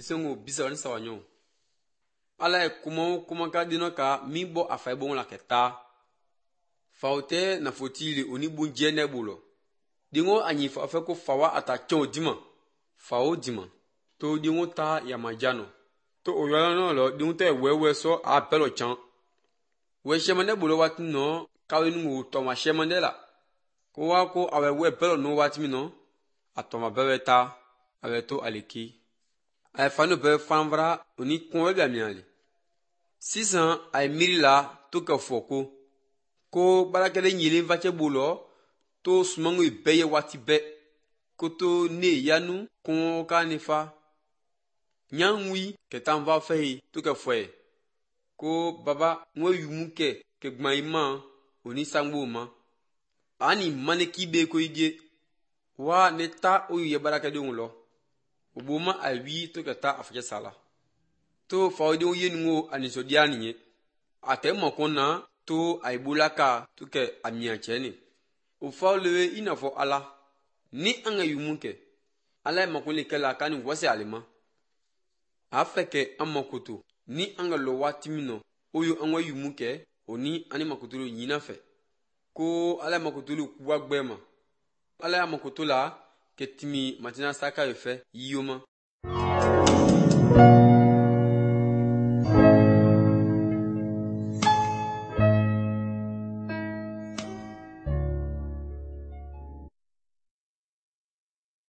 bisengo bisa ni sawanyo ala kuma ka dino ka mi bo afai bon la keta faute na fotili oni bun jene bulo dingo anyi fa fe ko fawa ata chon dima fawo dima to dingo ta ya majano to oyala no lo dingo te wewe so a pelo chan we shemane bulo wati no kawenu to ma shemane la ko wa ko awe we pelo no wati mi no atoma bebeta awe to aleki ay fanu be fanvra oni konwe gamiali sisan ay mirila to ka foko ko barakele nyile vache bulo to sumangu beye wati be koto ne yanu kon kanifa nyanwi ke tanva fehi to ka fwe ko baba ngwe yumuke ke gmaima oni sangbo ma ani maneki be ko ije wa neta o ye barakele nglo oboma awi to ka ta afje sala to fawdi o yengo aniso diani atemo kona to aibulaka to ke amia cheni o fawlewe inafo ala ni anga yumuke ala makuli kala kani wase alima afeke amakutu ni anga lo watimino oyo anga yumuke oni ani makutulu nyina fe ko ala makutulu kuwa gbema ala makutula ketimi matina saka efe yiyoma